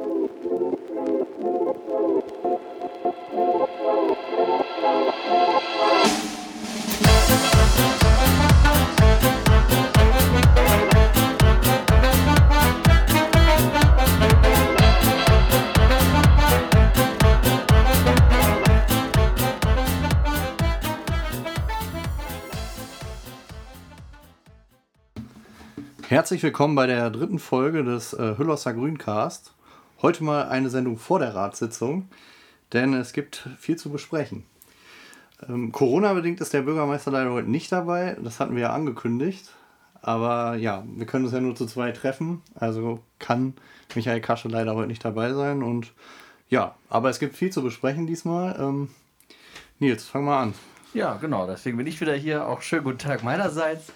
Herzlich willkommen bei der dritten Folge des Hüllerser Grüncast. Heute mal eine Sendung vor der Ratssitzung, denn es gibt viel zu besprechen. Corona-bedingt ist der Bürgermeister leider heute nicht dabei, das hatten wir ja angekündigt. Aber ja, wir können uns ja nur zu zweit treffen, also kann Michael Kasche leider heute nicht dabei sein. Und ja, aber es gibt viel zu besprechen diesmal. Nils, fang mal an. Ja, genau, deswegen bin ich wieder hier. Auch schönen guten Tag meinerseits.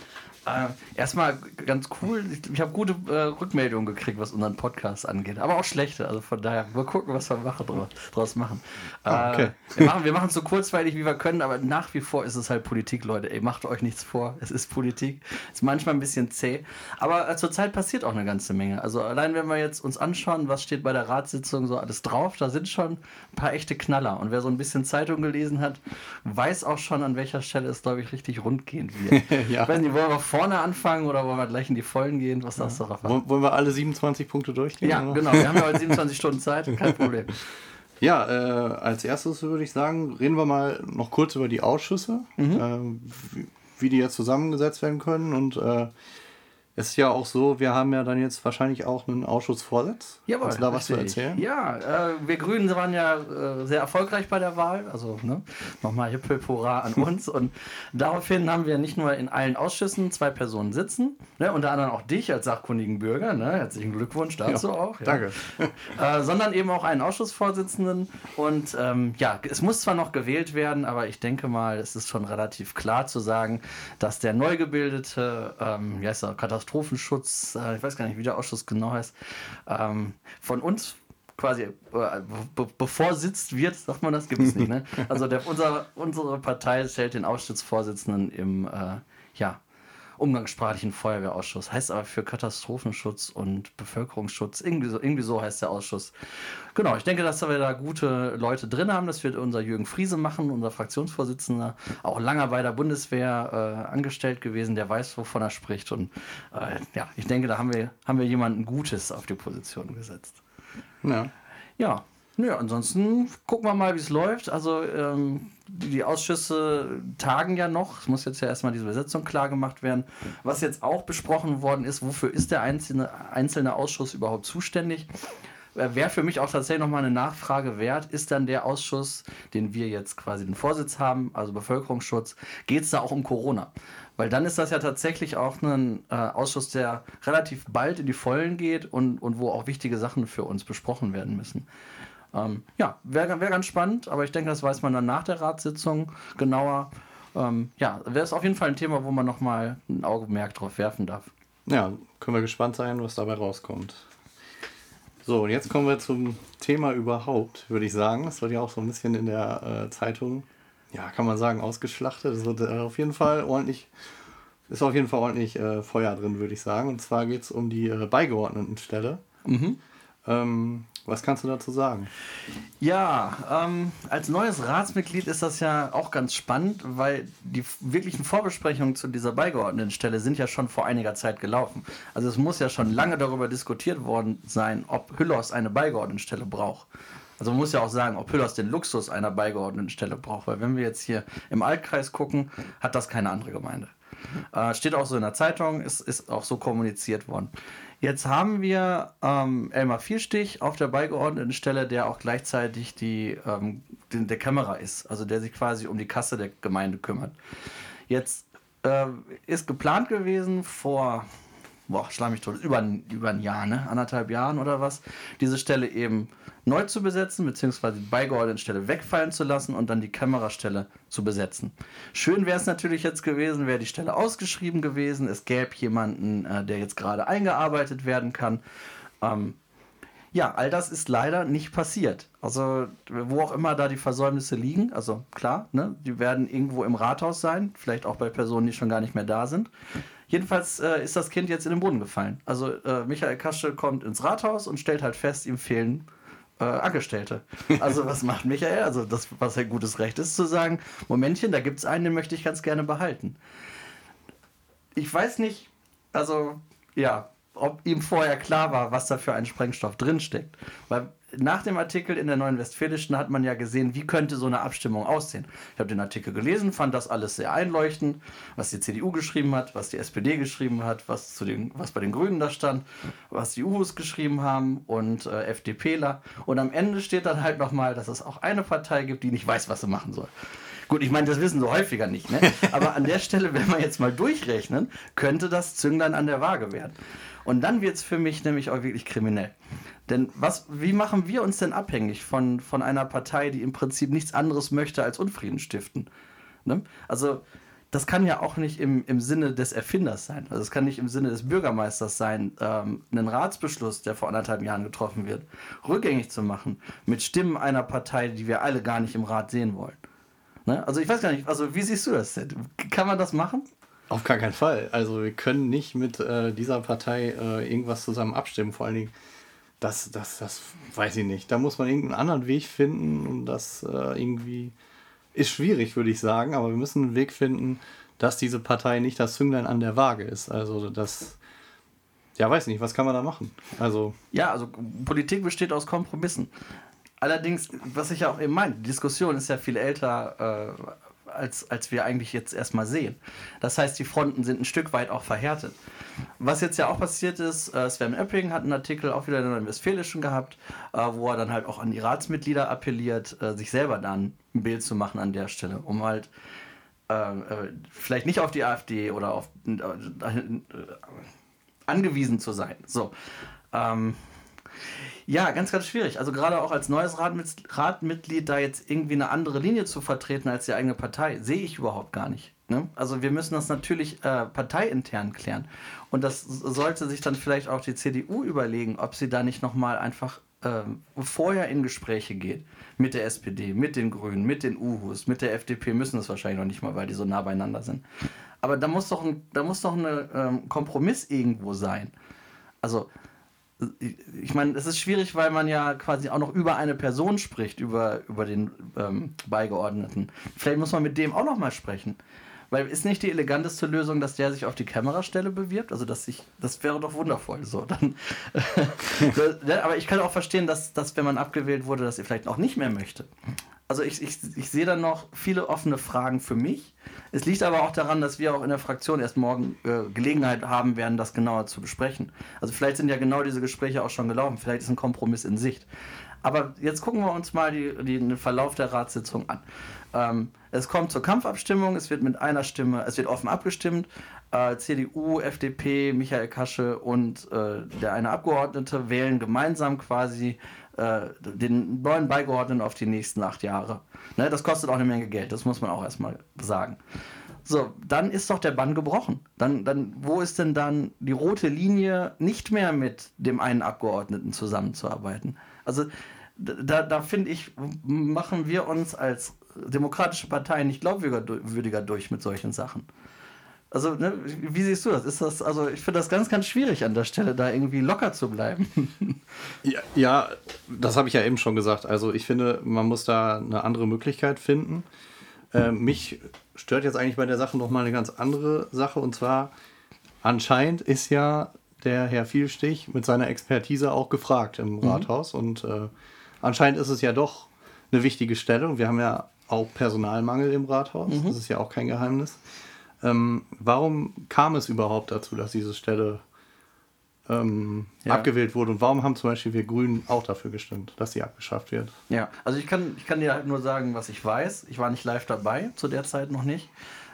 Erstmal ganz cool, ich habe gute Rückmeldungen gekriegt, was unseren Podcast angeht, aber auch schlechte, also von daher, mal gucken, was wir draus machen. Okay. Wir machen es so kurzweilig, wie wir können, aber nach wie vor ist es halt Politik, Leute, ey, macht euch nichts vor, es ist Politik, ist manchmal ein bisschen zäh, aber zurzeit passiert auch eine ganze Menge, also allein wenn wir jetzt uns anschauen, was steht bei der Ratssitzung so alles drauf, da sind schon ein paar echte Knaller und wer so ein bisschen Zeitung gelesen hat, weiß auch schon, an welcher Stelle es, glaube ich, richtig rund gehen wird. Ja. Ich weiß nicht, wollen wir vorne anfangen oder wollen wir gleich in die Vollen gehen? Was sagst du, Rafa? Wollen wir alle 27 Punkte durchgehen? Ja, oder? Genau. Wir haben ja heute 27 Stunden Zeit, kein Problem. Ja, als erstes würde ich sagen, reden wir mal noch kurz über die Ausschüsse, wie die jetzt zusammengesetzt werden können. Und es ist ja auch so, wir haben ja dann jetzt wahrscheinlich auch einen Ausschussvorsitz. Jawohl, Hast du da was zu richtig. erzählen? Ja, wir Grünen waren ja sehr erfolgreich bei der Wahl. Also nochmal Hip Hip Hurra an uns. Und daraufhin haben wir nicht nur in allen Ausschüssen 2 Personen sitzen, unter anderem auch dich als sachkundigen Bürger. Herzlichen Glückwunsch dazu auch. Ja. Danke. Sondern eben auch einen Ausschussvorsitzenden. Und es muss zwar noch gewählt werden, aber ich denke mal, es ist schon relativ klar zu sagen, dass der neu gebildete Katastrophenschutz, ich weiß gar nicht, wie der Ausschuss genau heißt, von uns quasi bevorsitzt wird, sagt man das, gibt es nicht, ne? Also unsere Partei stellt den Ausschussvorsitzenden im umgangssprachlichen Feuerwehrausschuss, heißt aber für Katastrophenschutz und Bevölkerungsschutz, irgendwie so heißt der Ausschuss. Genau, ich denke, dass wir da gute Leute drin haben, das wird unser Jürgen Friese machen, unser Fraktionsvorsitzender, auch lange bei der Bundeswehr angestellt gewesen, der weiß, wovon er spricht und ich denke, da haben wir jemanden Gutes auf die Position gesetzt. Ja. Nö, ansonsten gucken wir mal, wie es läuft. Also die Ausschüsse tagen ja noch. Es muss jetzt ja erstmal diese Besetzung klar gemacht werden. Was jetzt auch besprochen worden ist, wofür ist der einzelne Ausschuss überhaupt zuständig? Wäre für mich auch tatsächlich nochmal eine Nachfrage wert, ist dann der Ausschuss, den wir jetzt quasi den Vorsitz haben, also Bevölkerungsschutz, geht es da auch um Corona? Weil dann ist das ja tatsächlich auch ein Ausschuss, der relativ bald in die Vollen geht und wo auch wichtige Sachen für uns besprochen werden müssen. Wäre ganz spannend, aber ich denke, das weiß man dann nach der Ratssitzung genauer. Wäre es auf jeden Fall ein Thema, wo man nochmal ein Augenmerk drauf werfen darf. Ja, können wir gespannt sein, was dabei rauskommt. So, und jetzt kommen wir zum Thema überhaupt, würde ich sagen. Das wird ja auch so ein bisschen in der Zeitung, kann man sagen, ausgeschlachtet. Es wird auf jeden Fall ordentlich Feuer drin, würde ich sagen. Und zwar geht es um die Beigeordnetenstelle. Was kannst du dazu sagen? Ja, als neues Ratsmitglied ist das ja auch ganz spannend, weil die wirklichen Vorbesprechungen zu dieser Beigeordnetenstelle sind ja schon vor einiger Zeit gelaufen. Also es muss ja schon lange darüber diskutiert worden sein, ob Hüllers eine Beigeordnetenstelle braucht. Also man muss ja auch sagen, ob Hüllers den Luxus einer Beigeordnetenstelle braucht, weil wenn wir jetzt hier im Altkreis gucken, hat das keine andere Gemeinde. Steht auch so in der Zeitung, ist auch so kommuniziert worden. Jetzt haben wir Elmar Vierstich auf der Beigeordnetenstelle, der auch gleichzeitig der Kämmerer ist, also der sich quasi um die Kasse der Gemeinde kümmert. Jetzt ist geplant gewesen vor, schlag mich tot, über ein Jahr, 1,5 Jahren oder was, diese Stelle eben neu zu besetzen, beziehungsweise die Beigeordnetenstelle wegfallen zu lassen und dann die Kämmererstelle zu besetzen. Schön wäre es natürlich jetzt gewesen, wäre die Stelle ausgeschrieben gewesen, es gäbe jemanden, der jetzt gerade eingearbeitet werden kann. All das ist leider nicht passiert. Also wo auch immer da die Versäumnisse liegen, also klar, die werden irgendwo im Rathaus sein, vielleicht auch bei Personen, die schon gar nicht mehr da sind. Jedenfalls ist das Kind jetzt in den Boden gefallen. Also Michael Kasche kommt ins Rathaus und stellt halt fest, ihm fehlen Angestellte. Also was macht Michael? Also das, was ein gutes Recht ist, zu sagen, Momentchen, da gibt es einen, den möchte ich ganz gerne behalten. Ich weiß nicht, also ja, ob ihm vorher klar war, was da für ein Sprengstoff drinsteckt. Weil nach dem Artikel in der Neuen Westfälischen hat man ja gesehen, wie könnte so eine Abstimmung aussehen. Ich habe den Artikel gelesen, fand das alles sehr einleuchtend, was die CDU geschrieben hat, was die SPD geschrieben hat, was bei den Grünen da stand, was die Uhus geschrieben haben und FDPler. Und am Ende steht dann halt nochmal, dass es auch eine Partei gibt, die nicht weiß, was sie machen soll. Gut, ich meine, das wissen sie häufiger nicht, ne? Aber an der Stelle, wenn wir jetzt mal durchrechnen, könnte das Zünglein an der Waage werden. Und dann wird es für mich nämlich auch wirklich kriminell. Denn wie machen wir uns denn abhängig von einer Partei, die im Prinzip nichts anderes möchte als Unfrieden stiften? Ne? Also das kann ja auch nicht im Sinne des Erfinders sein. Also es kann nicht im Sinne des Bürgermeisters sein, einen Ratsbeschluss, der vor 1,5 Jahren getroffen wird, rückgängig zu machen mit Stimmen einer Partei, die wir alle gar nicht im Rat sehen wollen. Ne? Also ich weiß gar nicht, also wie siehst du das denn? Kann man das machen? Auf gar keinen Fall. Also wir können nicht mit dieser Partei irgendwas zusammen abstimmen. Vor allen Dingen, das weiß ich nicht. Da muss man irgendeinen anderen Weg finden und das irgendwie ist schwierig, würde ich sagen. Aber wir müssen einen Weg finden, dass diese Partei nicht das Zünglein an der Waage ist. Also das, ja, weiß nicht, was kann man da machen? Also ja, also Politik besteht aus Kompromissen. Allerdings, was ich ja auch eben meine, die Diskussion ist ja viel älter, als wir eigentlich jetzt erstmal sehen. Das heißt, die Fronten sind ein Stück weit auch verhärtet. Was jetzt ja auch passiert ist, Sven Oepping hat einen Artikel auch wieder in der Neuen Westfälischen gehabt, wo er dann halt auch an die Ratsmitglieder appelliert, sich selber dann ein Bild zu machen an der Stelle, um halt vielleicht nicht auf die AfD oder auf angewiesen zu sein. So. Ja, ganz, ganz schwierig. Also gerade auch als neues Ratmitglied da jetzt irgendwie eine andere Linie zu vertreten als die eigene Partei, sehe ich überhaupt gar nicht. Ne? Also wir müssen das natürlich parteiintern klären. Und das sollte sich dann vielleicht auch die CDU überlegen, ob sie da nicht nochmal einfach vorher in Gespräche geht. Mit der SPD, mit den Grünen, mit den Uhus, mit der FDP müssen es wahrscheinlich noch nicht mal, weil die so nah beieinander sind. Aber da muss doch ein Kompromiss irgendwo sein. Also ich meine, es ist schwierig, weil man ja quasi auch noch über eine Person spricht, über den Beigeordneten. Vielleicht muss man mit dem auch noch mal sprechen. Weil ist nicht die eleganteste Lösung, dass der sich auf die Kämmererstelle bewirbt? Also das wäre doch wundervoll. So, dann, aber ich kann auch verstehen, dass wenn man abgewählt wurde, dass er vielleicht auch nicht mehr möchte. Also ich sehe dann noch viele offene Fragen für mich. Es liegt aber auch daran, dass wir auch in der Fraktion erst morgen Gelegenheit haben werden, das genauer zu besprechen. Also vielleicht sind ja genau diese Gespräche auch schon gelaufen. Vielleicht ist ein Kompromiss in Sicht. Aber jetzt gucken wir uns mal den Verlauf der Ratssitzung an. Es kommt zur Kampfabstimmung, es wird mit einer Stimme, es wird offen abgestimmt. CDU, FDP, Michael Kasche und der eine Abgeordnete wählen gemeinsam quasi den neuen Beigeordneten auf die nächsten 8 Jahre. Ne, das kostet auch eine Menge Geld, das muss man auch erstmal sagen. So, dann ist doch der Bann gebrochen. Dann, wo ist denn dann die rote Linie, nicht mehr mit dem einen Abgeordneten zusammenzuarbeiten? Also da finde ich, machen wir uns als demokratische Partei nicht glaubwürdiger durch mit solchen Sachen. Also, ne, wie siehst du das? Also ich finde das ganz, ganz schwierig an der Stelle, da irgendwie locker zu bleiben. Ja, das habe ich ja eben schon gesagt. Also ich finde, man muss da eine andere Möglichkeit finden. Mich stört jetzt eigentlich bei der Sache nochmal eine ganz andere Sache. Und zwar, anscheinend ist ja der Herr Vielstich mit seiner Expertise auch gefragt im Rathaus. Und anscheinend ist es ja doch eine wichtige Stelle. Und wir haben ja auch Personalmangel im Rathaus. Das ist ja auch kein Geheimnis. Warum kam es überhaupt dazu, dass diese Stelle abgewählt wurde? Und warum haben zum Beispiel wir Grünen auch dafür gestimmt, dass sie abgeschafft wird? Ja, also ich kann dir halt nur sagen, was ich weiß. Ich war nicht live dabei, zu der Zeit noch nicht.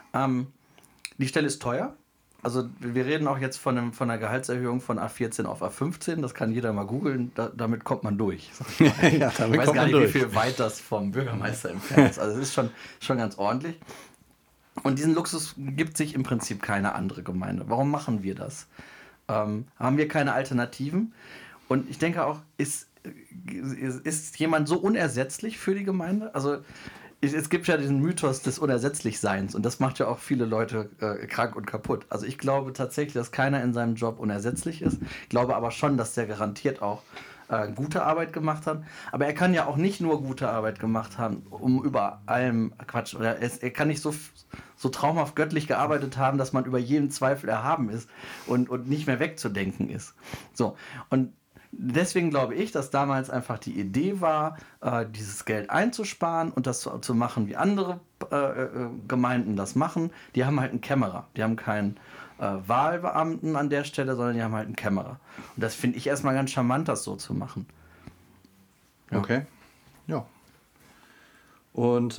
Die Stelle ist teuer. Also wir reden auch jetzt von einer Gehaltserhöhung von A14 auf A15. Das kann jeder mal googeln. Damit kommt man durch. Ja, damit ich weiß gar nicht, wie viel weit das vom Bürgermeister entfernt ist. Also es ist schon ganz ordentlich. Und diesen Luxus gibt sich im Prinzip keine andere Gemeinde. Warum machen wir das? Haben wir keine Alternativen? Und ich denke auch, ist jemand so unersetzlich für die Gemeinde? Also Es gibt ja diesen Mythos des Unersetzlichseins und das macht ja auch viele Leute krank und kaputt. Also ich glaube tatsächlich, dass keiner in seinem Job unersetzlich ist. Ich glaube aber schon, dass der garantiert auch gute Arbeit gemacht hat. Aber er kann ja auch nicht nur gute Arbeit gemacht haben, um über allem Quatsch. Oder er kann nicht so traumhaft göttlich gearbeitet haben, dass man über jeden Zweifel erhaben ist und nicht mehr wegzudenken ist. So, und deswegen glaube ich, dass damals einfach die Idee war, dieses Geld einzusparen und das zu machen, wie andere Gemeinden das machen. Die haben halt einen Kämmerer. Die haben keinen Wahlbeamten an der Stelle, sondern die haben halt einen Kämmerer. Und das finde ich erstmal ganz charmant, das so zu machen. Ja. Okay, ja. Und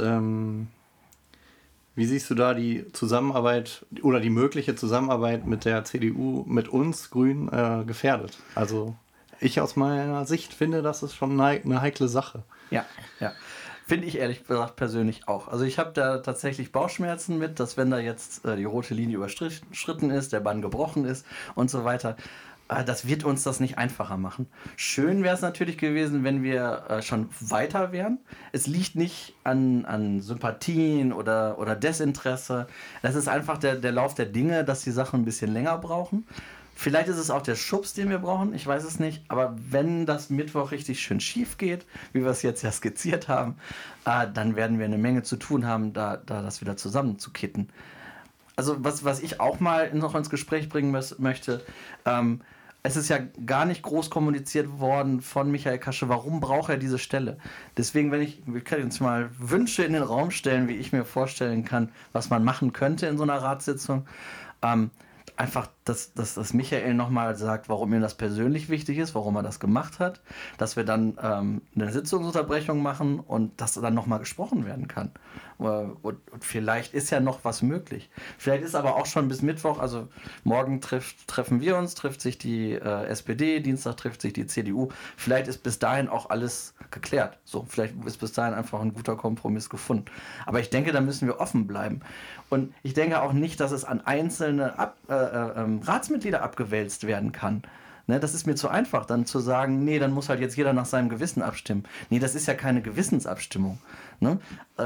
wie siehst du da die Zusammenarbeit oder die mögliche Zusammenarbeit mit der CDU, mit uns Grünen, gefährdet? Also ich aus meiner Sicht finde, das ist schon eine heikle Sache. Ja. Finde ich ehrlich gesagt persönlich auch. Also ich habe da tatsächlich Bauchschmerzen mit, dass wenn da jetzt die rote Linie überschritten ist, der Bann gebrochen ist und so weiter, das wird uns das nicht einfacher machen. Schön wäre es natürlich gewesen, wenn wir schon weiter wären. Es liegt nicht an Sympathien oder Desinteresse. Das ist einfach der Lauf der Dinge, dass die Sachen ein bisschen länger brauchen. Vielleicht ist es auch der Schubs, den wir brauchen, ich weiß es nicht. Aber wenn das Mittwoch richtig schön schief geht, wie wir es jetzt ja skizziert haben, dann werden wir eine Menge zu tun haben, da das wieder zusammenzukitten. Also was ich auch mal noch ins Gespräch bringen möchte, es ist ja gar nicht groß kommuniziert worden von Michael Kasche, warum braucht er diese Stelle. Deswegen, wir können jetzt mal Wünsche in den Raum stellen, wie ich mir vorstellen kann, was man machen könnte in so einer Ratssitzung. Einfach, dass Michael nochmal sagt, warum ihm das persönlich wichtig ist, warum er das gemacht hat, dass wir dann eine Sitzungsunterbrechung machen und dass dann nochmal gesprochen werden kann. Und vielleicht ist ja noch was möglich. Vielleicht ist aber auch schon bis Mittwoch, also morgen treffen wir uns, trifft sich die SPD, Dienstag trifft sich die CDU. Vielleicht ist bis dahin auch alles geklärt. So, vielleicht ist bis dahin einfach ein guter Kompromiss gefunden. Aber ich denke, da müssen wir offen bleiben. Und ich denke auch nicht, dass es an einzelne Ratsmitglieder abgewälzt werden kann. Ne, das ist mir zu einfach, dann zu sagen, nee, dann muss halt jetzt jeder nach seinem Gewissen abstimmen. Nee, das ist ja keine Gewissensabstimmung. Ne?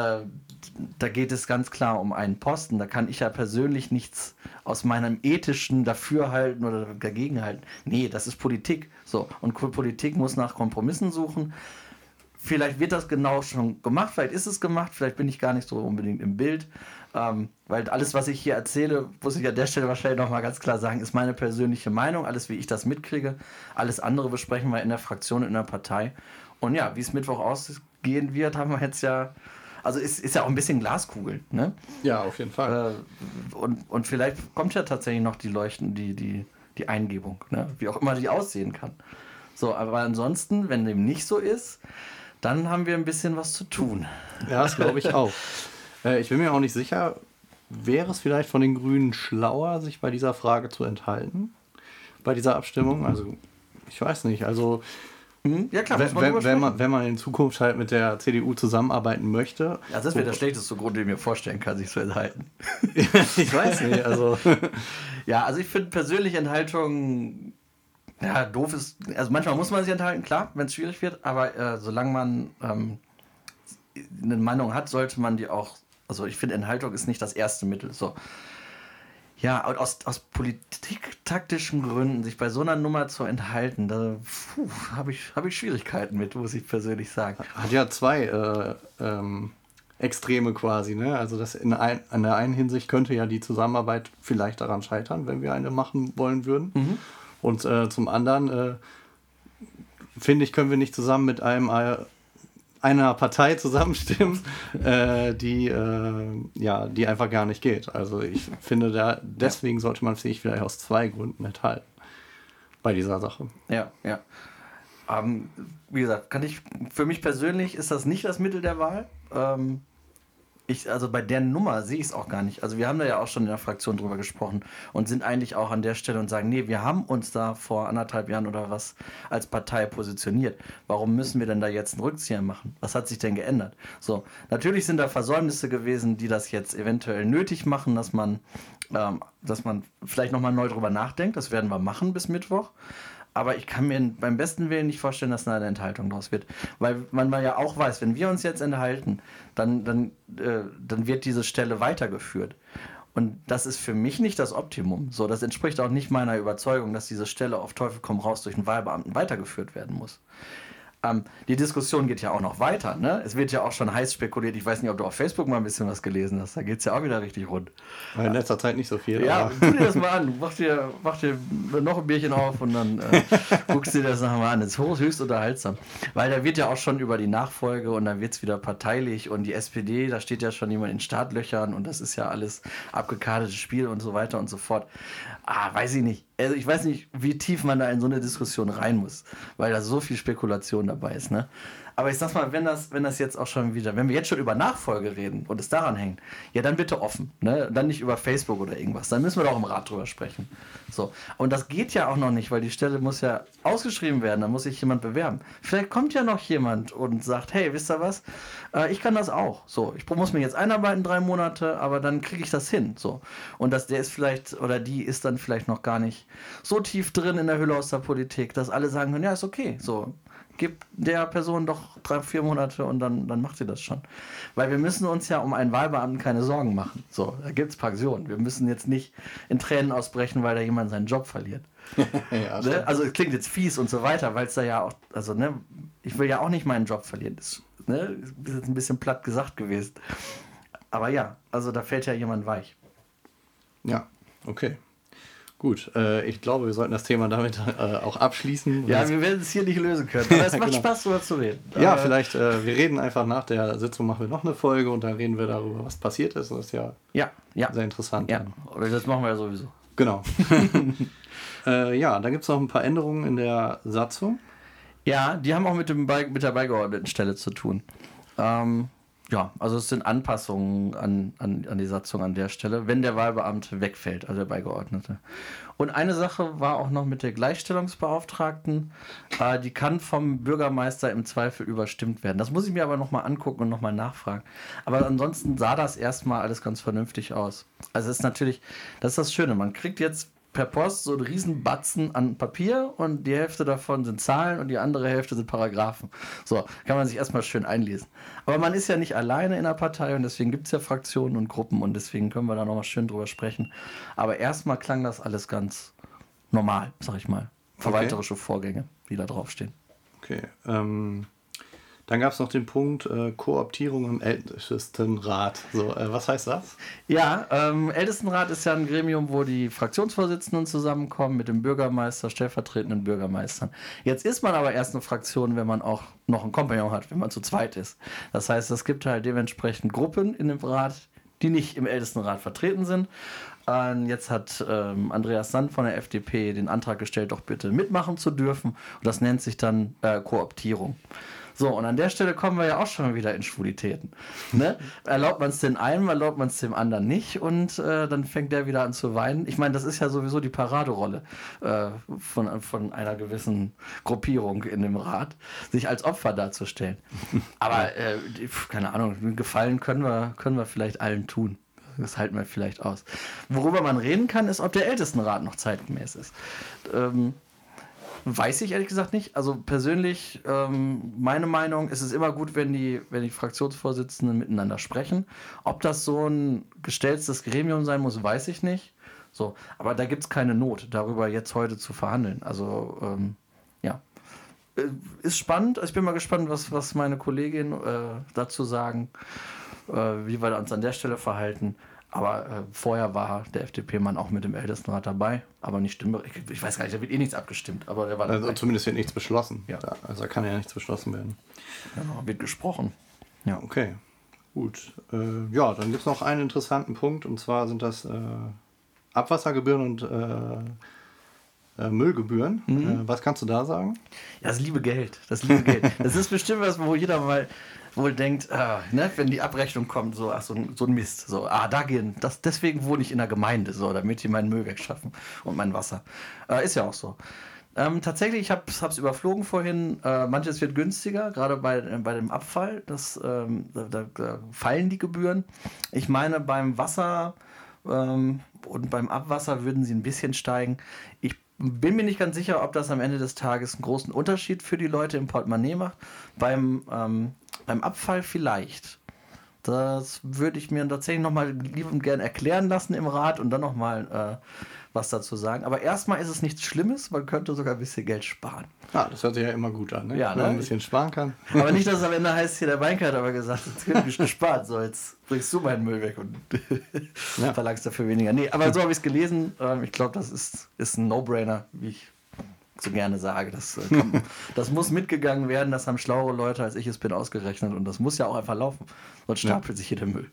Da geht es ganz klar um einen Posten. Da kann ich ja persönlich nichts aus meinem ethischen Dafürhalten oder Dagegenhalten. Nee, das ist Politik. So. Und Politik muss nach Kompromissen suchen. Vielleicht wird das genau schon gemacht, vielleicht ist es gemacht, vielleicht bin ich gar nicht so unbedingt im Bild. Weil alles, was ich hier erzähle, muss ich an der Stelle wahrscheinlich nochmal ganz klar sagen, ist meine persönliche Meinung, alles wie ich das mitkriege. Alles andere besprechen wir in der Fraktion, in der Partei. Und ja, wie es Mittwoch ausgehen wird, haben wir jetzt ja, also ist ja auch ein bisschen Glaskugel, ne? Ja, auf jeden Fall. Und vielleicht kommt ja tatsächlich noch die Eingebung, ne? Wie auch immer die aussehen kann. So, aber ansonsten, wenn dem nicht so ist, dann haben wir ein bisschen was zu tun. Ja, das glaube ich auch. Ich bin mir auch nicht sicher, wäre es vielleicht von den Grünen schlauer, sich bei dieser Frage zu enthalten? Bei dieser Abstimmung? Also, ich weiß nicht. Also, ja, klar, wenn man in Zukunft halt mit der CDU zusammenarbeiten möchte. Ja, das wäre der schlechteste Grund, den ich mir vorstellen kann, sich zu enthalten. Ich weiß nicht. Also. Ja, also ich finde persönlich Enthaltung. Ja, doof ist, also manchmal muss man sich enthalten, klar, wenn es schwierig wird, aber solange man eine Meinung hat, sollte man die auch, also ich finde, Enthaltung ist nicht das erste Mittel, so. Ja, und aus politiktaktischen Gründen, sich bei so einer Nummer zu enthalten, da habe ich Schwierigkeiten mit, muss ich persönlich sagen. Hat ja zwei Extreme quasi, ne? Also das in der einen Hinsicht könnte ja die Zusammenarbeit vielleicht daran scheitern, wenn wir eine machen wollen würden. Mhm. Und zum anderen, finde ich, können wir nicht zusammen mit einer Partei zusammenstimmen, die einfach gar nicht geht. Also ich finde, deswegen sollte man sich vielleicht aus zwei Gründen enthalten bei dieser Sache. Ja. Wie gesagt, für mich persönlich ist das nicht das Mittel der Wahl. Also bei der Nummer sehe ich es auch gar nicht. Also wir haben da ja auch schon in der Fraktion drüber gesprochen und sind eigentlich auch an der Stelle und sagen, nee, wir haben uns da vor 1,5 Jahren oder was als Partei positioniert. Warum müssen wir denn da jetzt einen Rückzieher machen? Was hat sich denn geändert? So, natürlich sind da Versäumnisse gewesen, die das jetzt eventuell nötig machen, dass man vielleicht nochmal neu drüber nachdenkt. Das werden wir machen bis Mittwoch. Aber ich kann mir beim besten Willen nicht vorstellen, dass eine Enthaltung daraus wird. Weil man ja auch weiß, wenn wir uns jetzt enthalten, dann wird diese Stelle weitergeführt. Und das ist für mich nicht das Optimum. So, das entspricht auch nicht meiner Überzeugung, dass diese Stelle auf Teufel komm raus durch einen Wahlbeamten weitergeführt werden muss. Die Diskussion geht ja auch noch weiter. Ne? Es wird ja auch schon heiß spekuliert. Ich weiß nicht, ob du auf Facebook mal ein bisschen was gelesen hast. Da geht es ja auch wieder richtig rund. In letzter Zeit nicht so viel. Ja, tu dir das mal an. Mach dir noch ein Bierchen auf und dann guckst dir das nachher mal an. Das ist höchst unterhaltsam. Weil da wird ja auch schon über die Nachfolge und dann wird es wieder parteilich und die SPD, da steht ja schon jemand in Startlöchern und das ist ja alles abgekartetes Spiel und so weiter und so fort. Weiß ich nicht. Also ich weiß nicht, wie tief man da in so eine Diskussion rein muss, weil da so viel Spekulation dabei ist, ne? Aber ich sag mal, wenn das jetzt auch schon wieder, wenn wir jetzt schon über Nachfolge reden und es daran hängt, ja, dann bitte offen, ne? Dann nicht über Facebook oder irgendwas. Dann müssen wir doch im Rat drüber sprechen. So. Und das geht ja auch noch nicht, weil die Stelle muss ja ausgeschrieben werden, da muss sich jemand bewerben. Vielleicht kommt ja noch jemand und sagt, hey, wisst ihr was? Ich kann das auch. So, ich muss mich jetzt einarbeiten 3 Monate, aber dann kriege ich das hin. So. Und der ist vielleicht, oder die ist dann vielleicht noch gar nicht so tief drin in der Hülle aus der Politik, dass alle sagen können, ja, ist okay. So. Gib der Person doch 3-4 Monate und dann macht sie das schon. Weil wir müssen uns ja um einen Wahlbeamten keine Sorgen machen. So, da gibt es Pension. Wir müssen jetzt nicht in Tränen ausbrechen, weil da jemand seinen Job verliert. Ja, ne? Also es klingt jetzt fies und so weiter, weil es da ja auch, also ne, ich will ja auch nicht meinen Job verlieren. Das ist jetzt ein bisschen platt gesagt gewesen. Aber ja, also da fällt ja jemand weich. Ja, okay. Gut, ich glaube, wir sollten das Thema damit auch abschließen. Ja, wir werden es hier nicht lösen können. Aber es macht Spaß, darüber zu reden. Ja, vielleicht, wir reden einfach nach der Sitzung, machen wir noch eine Folge und dann reden wir darüber, was passiert ist. Das ist ja sehr interessant. Ja, das machen wir ja sowieso. Genau. Dann gibt es noch ein paar Änderungen in der Satzung. Ja, die haben auch mit der beigeordneten Stelle zu tun. Also es sind Anpassungen an die Satzung an der Stelle, wenn der Wahlbeamte wegfällt, also der Beigeordnete. Und eine Sache war auch noch mit der Gleichstellungsbeauftragten, die kann vom Bürgermeister im Zweifel überstimmt werden. Das muss ich mir aber nochmal angucken und nochmal nachfragen. Aber ansonsten sah das erstmal alles ganz vernünftig aus. Also es ist natürlich, das ist das Schöne, man kriegt jetzt per Post so einen riesen Batzen an Papier und die Hälfte davon sind Zahlen und die andere Hälfte sind Paragraphen. So, kann man sich erstmal schön einlesen. Aber man ist ja nicht alleine in der Partei und deswegen gibt es ja Fraktionen und Gruppen und deswegen können wir da nochmal schön drüber sprechen. Aber erstmal klang das alles ganz normal, sag ich mal. Verwalterische Vorgänge, die da draufstehen. Okay, dann gab es noch den Punkt Kooptierung im Ältestenrat. So, was heißt das? Ja, Ältestenrat ist ja ein Gremium, wo die Fraktionsvorsitzenden zusammenkommen mit dem Bürgermeister, stellvertretenden Bürgermeistern. Jetzt ist man aber erst eine Fraktion, wenn man auch noch einen Kompagnon hat, wenn man zu zweit ist. Das heißt, es gibt halt dementsprechend Gruppen in dem Rat, die nicht im Ältestenrat vertreten sind. Jetzt hat Andreas Sand von der FDP den Antrag gestellt, doch bitte mitmachen zu dürfen. Und das nennt sich dann Kooptierung. So, und an der Stelle kommen wir ja auch schon wieder in Schwulitäten. Ne? Erlaubt man es dem einen, erlaubt man es dem anderen nicht und dann fängt der wieder an zu weinen. Ich meine, das ist ja sowieso die Paraderolle von einer gewissen Gruppierung in dem Rat, sich als Opfer darzustellen. Aber keine Ahnung, einen Gefallen können wir vielleicht allen tun. Das halten wir vielleicht aus. Worüber man reden kann, ist, ob der Ältestenrat noch zeitgemäß ist. Weiß ich ehrlich gesagt nicht. Also persönlich, meine Meinung, ist es immer gut, wenn die Fraktionsvorsitzenden miteinander sprechen. Ob das so ein gestelltes Gremium sein muss, weiß ich nicht. So, aber da gibt es keine Not, darüber jetzt heute zu verhandeln. Also, ist spannend. Ich bin mal gespannt, was meine Kolleginnen dazu sagen, wie wir uns an der Stelle verhalten. Aber vorher war der FDP-Mann auch mit dem Ältestenrat dabei, aber nicht stimmberechtigt. Ich weiß gar nicht, da wird nichts abgestimmt, aber der war dabei. Also zumindest wird nichts beschlossen. Ja. Also da kann ja nichts beschlossen werden. Genau, wird gesprochen. Ja, okay. Gut. Dann gibt es noch einen interessanten Punkt, und zwar sind das Abwassergebühren und Müllgebühren. Was kannst du da sagen? Ja, das liebe Geld. Das ist bestimmt was, wo jeder mal wohl denkt, wenn die Abrechnung kommt, so ein Mist. So, deswegen wohne ich in der Gemeinde, so, damit die meinen Müll wegschaffen und mein Wasser. Ist ja auch so. Tatsächlich, ich hab's überflogen vorhin, manches wird günstiger, gerade bei dem Abfall. Da fallen die Gebühren. Ich meine, beim Wasser und beim Abwasser würden sie ein bisschen steigen. Ich bin mir nicht ganz sicher, ob das am Ende des Tages einen großen Unterschied für die Leute im Portemonnaie macht. Beim Abfall vielleicht. Das würde ich mir tatsächlich nochmal liebend gern erklären lassen im Rat und dann nochmal was dazu sagen. Aber erstmal ist es nichts Schlimmes, man könnte sogar ein bisschen Geld sparen. Ah, das hört sich ja immer gut an, ne? Ja, Wenn ne? man ein bisschen sparen kann. Aber nicht, dass es am Ende heißt, hier der Weinke hat aber gesagt, jetzt wird mich gespart, so jetzt bringst du meinen Müll weg und verlangst dafür weniger. Nee, aber so habe ich es gelesen. Ich glaube, das ist ein No-Brainer, wie ich so gerne sage. Das muss mitgegangen werden, das haben schlauere Leute, als ich es bin, ausgerechnet und das muss ja auch einfach laufen. Sonst stapelt sich hier der Müll.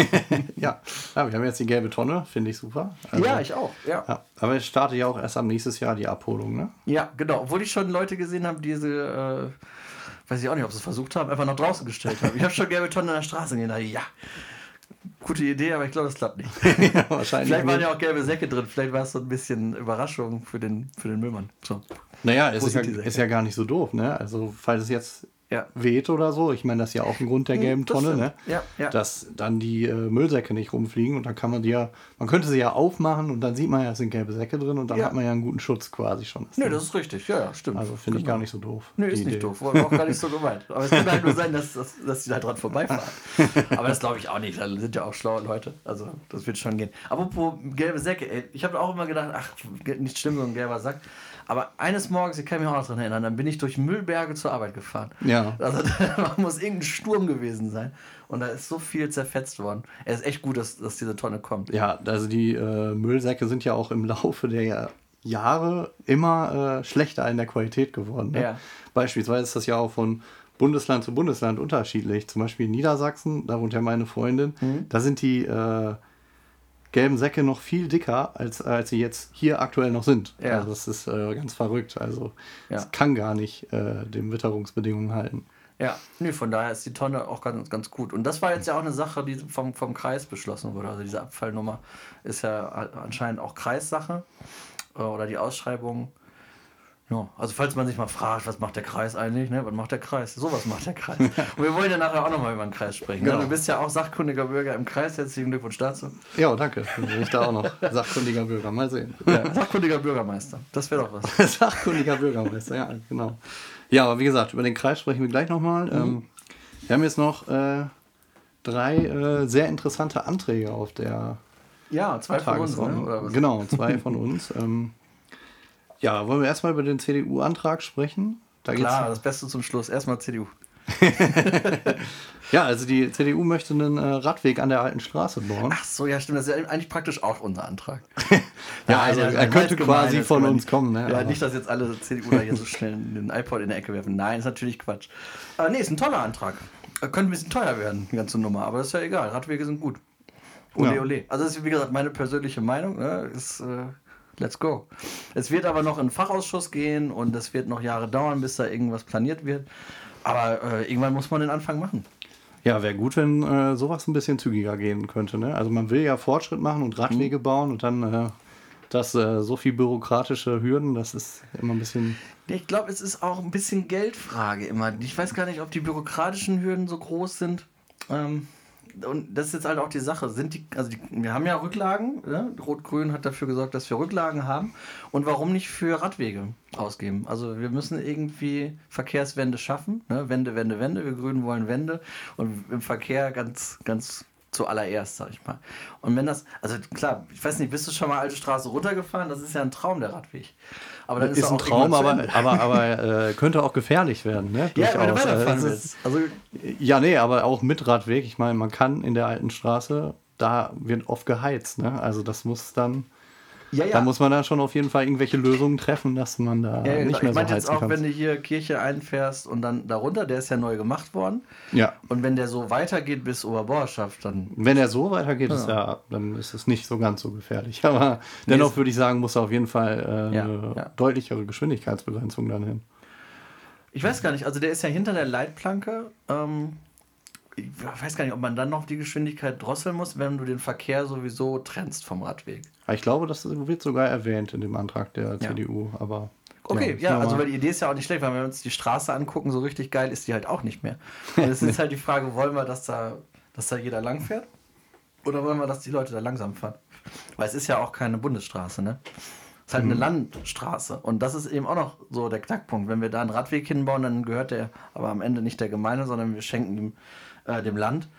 Ja, wir haben jetzt die gelbe Tonne, finde ich super. Also, ja, ich auch, ja. Aber es startet ja auch erst am nächstes Jahr die Abholung, ne? Ja, genau. Obwohl ich schon Leute gesehen habe, die diese, weiß ich auch nicht, ob sie es versucht haben, einfach nach draußen gestellt haben. Ich habe schon gelbe Tonnen an der Straße gesehen. Ja, gute Idee, aber ich glaube, das klappt nicht. Ja, wahrscheinlich. Vielleicht waren ja auch gelbe Säcke drin. Vielleicht war es so ein bisschen Überraschung für den Müllmann. So. Naja, es ist ja gar nicht so doof, ne? Also, falls es jetzt weht oder so, ich meine, das ist ja auch ein Grund der gelben Tonne, ne? Ja. Dass dann die Müllsäcke nicht rumfliegen und dann kann man man könnte sie ja aufmachen und dann sieht man ja, es sind gelbe Säcke drin und dann hat man ja einen guten Schutz quasi schon. Nö, das ist richtig, ja, stimmt. Also finde ich gar nicht so doof. Nö, ist nicht doof, war auch gar nicht so gemeint. Aber es kann halt nur sein, dass die da dran vorbeifahren. Aber das glaube ich auch nicht, da sind ja auch schlaue Leute. Also das wird schon gehen. Apropos gelbe Säcke, ey, ich habe auch immer gedacht, ach, nicht schlimm, so ein gelber Sack. Aber eines Morgens, ich kann mich auch noch daran erinnern, dann bin ich durch Müllberge zur Arbeit gefahren. Ja. Also da muss irgendein Sturm gewesen sein. Und da ist so viel zerfetzt worden. Es ist echt gut, dass diese Tonne kommt. Ja, also die Müllsäcke sind ja auch im Laufe der Jahre immer schlechter in der Qualität geworden. Ne? Ja. Beispielsweise ist das ja auch von Bundesland zu Bundesland unterschiedlich. Zum Beispiel in Niedersachsen, da wohnt ja meine Freundin, da sind die gelben Säcke noch viel dicker, als sie jetzt hier aktuell noch sind. Ja. Also das ist ganz verrückt. Also es Ja. kann gar nicht den Witterungsbedingungen halten. Ja, nee, von daher ist die Tonne auch ganz, ganz gut. Und das war jetzt ja auch eine Sache, die vom Kreis beschlossen wurde. Also diese Abfallnummer ist ja anscheinend auch Kreissache oder die Ausschreibung. Ja, also falls man sich mal fragt, was macht der Kreis eigentlich, ne? Was macht der Kreis? Sowas macht der Kreis. Und wir wollen ja nachher auch nochmal über den Kreis sprechen. Genau. Ne? Du bist ja auch sachkundiger Bürger im Kreis. Herzlichen Glückwunsch dazu. Ja, danke. Dann bin ich da auch noch sachkundiger Bürger. Mal sehen. Ja, sachkundiger Bürgermeister. Das wäre doch was. Sachkundiger Bürgermeister, ja, genau. Ja, aber wie gesagt, über den Kreis sprechen wir gleich nochmal. Wir haben jetzt noch 3 sehr interessante Anträge auf der Ja, 2 von uns, ne? Oder was? Genau, 2 von uns. Ja, wollen wir erstmal über den CDU-Antrag sprechen? Da Klar, das Beste zum Schluss. Erstmal CDU. Ja, also die CDU möchte einen Radweg an der alten Straße bauen. Ach so, ja, stimmt. Das ist ja eigentlich praktisch auch unser Antrag. Ja, also er könnte quasi von uns kommen. Ne? Ja, Aber nicht, dass jetzt alle CDU da hier so schnell den iPod in der Ecke werfen. Nein, ist natürlich Quatsch. Aber nee, ist ein toller Antrag. Könnte ein bisschen teuer werden, die ganze Nummer. Aber das ist ja egal. Radwege sind gut. Ole, Ja. ole. Also das ist, wie gesagt, meine persönliche Meinung. Ne? Ist, let's go. Es wird aber noch in den Fachausschuss gehen und es wird noch Jahre dauern, bis da irgendwas planiert wird. Aber irgendwann muss man den Anfang machen. Ja, wäre gut, wenn sowas ein bisschen zügiger gehen könnte. Ne? Also man will ja Fortschritt machen und Radwege bauen und dann so viel bürokratische Hürden, das ist immer ein bisschen... Ich glaube, es ist auch ein bisschen Geldfrage immer. Ich weiß gar nicht, ob die bürokratischen Hürden so groß sind. Und das ist jetzt halt auch die Sache. Wir haben ja Rücklagen. Ne? Rot-Grün hat dafür gesorgt, dass wir Rücklagen haben. Und warum nicht für Radwege ausgeben? Also wir müssen irgendwie Verkehrswende schaffen. Ne? Wende. Wir Grünen wollen Wende. Und im Verkehr ganz, ganz zuallererst, sag ich mal. Und wenn das, also klar, ich weiß nicht, bist du schon mal Alte Straße runtergefahren? Das ist ja ein Traum, der Radweg. Aber dann ist er ein auch Traum, irgendwann zu Ende. aber könnte auch gefährlich werden. Ne? Ja, wenn du Durchaus. weiterfahren Also, willst. Also, ja, nee, aber auch mit Radweg. Ich meine, man kann in der alten Straße, da wird oft geheizt. Ne? Also das muss dann... Da muss man dann schon auf jeden Fall irgendwelche Lösungen treffen, dass man da Ja, nicht mehr ich so meinte jetzt heizen auch, kann. wenn du hier Kirche einfährst und dann darunter, der ist ja neu gemacht worden. Ja. Und wenn der so weitergeht bis Oberborschaft, dann. Wenn er so weitergeht, dann ist es nicht so ganz so gefährlich. Aber dennoch würde ich sagen, muss er auf jeden Fall eine deutlichere Geschwindigkeitsbegrenzung dann hin. Ich weiß gar nicht, also der ist ja hinter der Leitplanke. Ich weiß gar nicht, ob man dann noch die Geschwindigkeit drosseln muss, wenn du den Verkehr sowieso trennst vom Radweg. Ich glaube, das wird sogar erwähnt in dem Antrag der CDU, aber... Okay, also weil die Idee ist ja auch nicht schlecht, weil wenn wir uns die Straße angucken, so richtig geil ist die halt auch nicht mehr. Und es ist halt die Frage, wollen wir, dass da jeder lang fährt? Oder wollen wir, dass die Leute da langsam fahren? Weil es ist ja auch keine Bundesstraße, ne? Ist halt eine Landstraße. Und das ist eben auch noch so der Knackpunkt. Wenn wir da einen Radweg hinbauen, dann gehört der aber am Ende nicht der Gemeinde, sondern wir schenken ihm dem Land.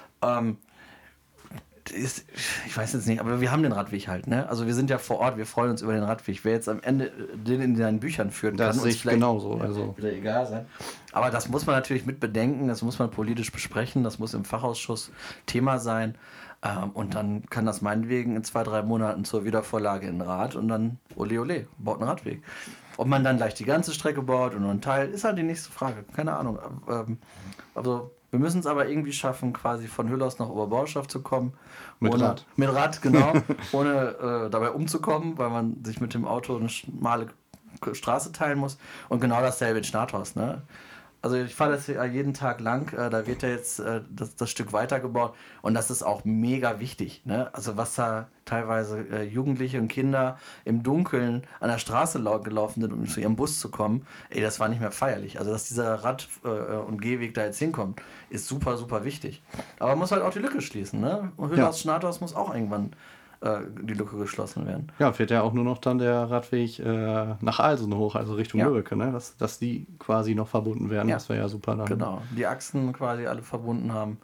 Ich weiß jetzt nicht, aber wir haben den Radweg halt, ne? Also wir sind ja vor Ort, wir freuen uns über den Radweg. Wer jetzt am Ende den in seinen Büchern führt, das kann uns vielleicht genauso. Also. wieder egal sein. Aber das muss man natürlich mit bedenken, das muss man politisch besprechen, das muss im Fachausschuss Thema sein. Und dann kann das meinetwegen in 2-3 Monaten zur Wiedervorlage in den Rat und dann ole ole, baut einen Radweg. Ob man dann gleich die ganze Strecke baut und nur einen Teil, ist halt die nächste Frage. Keine Ahnung. Also wir müssen es aber irgendwie schaffen, quasi von Hüllers nach Oberbauschaft zu kommen. Mit Rad. Mit Rad, genau. Ohne dabei umzukommen, weil man sich mit dem Auto eine schmale Straße teilen muss. Und genau dasselbe in Schnathorst, ne? Also ich fahre das ja jeden Tag lang, da wird ja jetzt das Stück weitergebaut und das ist auch mega wichtig. Ne? Also was da teilweise Jugendliche und Kinder im Dunkeln an der Straße gelaufen sind, um zu ihrem Bus zu kommen, das war nicht mehr feierlich. Also dass dieser Rad- und Gehweg da jetzt hinkommt, ist super, super wichtig. Aber man muss halt auch die Lücke schließen. Ne? Und Hüllers-Schnathorst muss auch irgendwann die Lücke geschlossen werden. Ja, fährt ja auch nur noch dann der Radweg nach Alsen hoch, also Richtung Lübbecke, ne? Dass die quasi noch verbunden werden, das wäre ja super dann. Genau, die Achsen quasi alle verbunden haben.